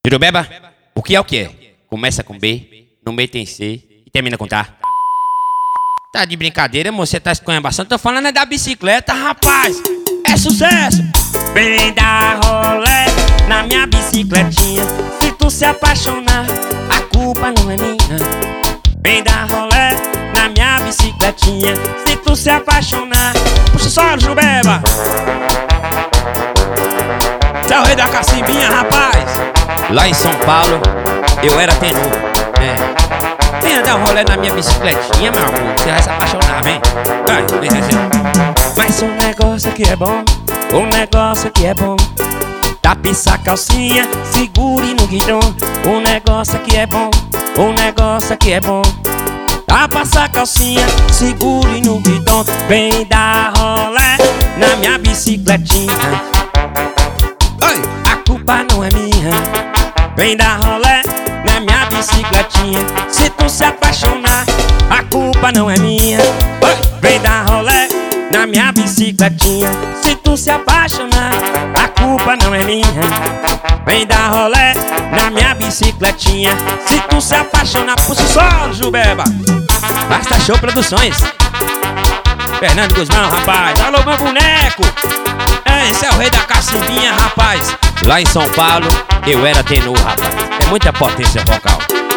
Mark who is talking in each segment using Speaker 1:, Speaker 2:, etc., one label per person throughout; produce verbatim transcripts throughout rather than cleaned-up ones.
Speaker 1: Jurubeba, o que é o que é? Começa com B, no meio tem C e termina com Tá. Tá de brincadeira, moço? Você tá esculhambaçando? Tô falando é da bicicleta, rapaz! É sucesso! Vem dar rolé na minha bicicletinha. Se tu se apaixonar, a culpa não é minha. Vem dar rolé na minha bicicletinha. Se tu se apaixonar, puxa só, Jurubeba! Você é o rei da cacimbinha, rapaz! Lá em São Paulo, eu era tenor. É. Venha dar um rolê na minha bicicletinha, meu amor. Você vai se apaixonar, vem. Vai, vem, vem. Mas um negócio que é bom, um negócio que é bom. Tapiça a calcinha, segure no guidão. Um negócio que é bom, um negócio que é bom. Tapiça a calcinha, segure no guidão. Vem dar rolê na minha bicicletinha. Oi, a culpa não é minha. Vem dar rolé na minha bicicletinha. Se tu se apaixonar, a culpa não é minha. Oi, vem dar rolé na minha bicicletinha. Se tu se apaixonar, a culpa não é minha. Vem dar rolé na minha bicicletinha. Se tu se apaixonar, puxa o solo, Jurubeba. Basta Show Produções. Fernando Guzmão, rapaz. Alô, meu boneco. É, esse é o rei da cacimbinha, rapaz. Lá em São Paulo, eu era tenor, rapaz. É muita potência vocal.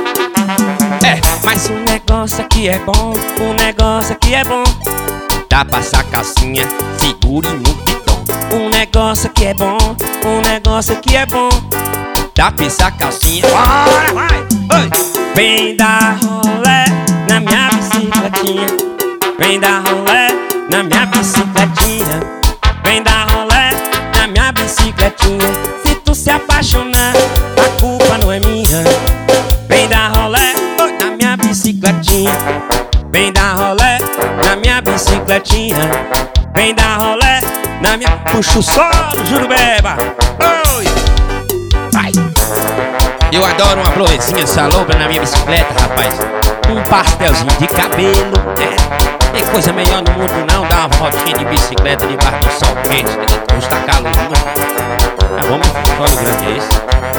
Speaker 1: É, mas um negócio aqui é bom, um negócio aqui é bom. Dá pra passar calcinha, segure no guidão. Um negócio aqui é bom, um negócio aqui é bom. Dá pra passar calcinha, bora, vai! Oi! Vem dar rolé na minha bicicletinha. Vem dar rolé na minha bicicletinha. Vem dar rolé na minha bicicletinha. Se tu se apaixonar, a culpa não é minha. Vem dar rolé na minha bicicletinha. Vem dar rolé na minha bicicletinha. Vem dar rolé na minha... Puxa o solo, Jurubeba. Oi! Vai! Eu adoro uma florezinha salobra na minha bicicleta, rapaz. Um pastelzinho de cabelo, é. Tem coisa melhor no mundo não, dar uma voltinha de bicicleta debaixo do sol quente, hoje tá calor, não? Tá bom, meu filho? Olha o grande é esse.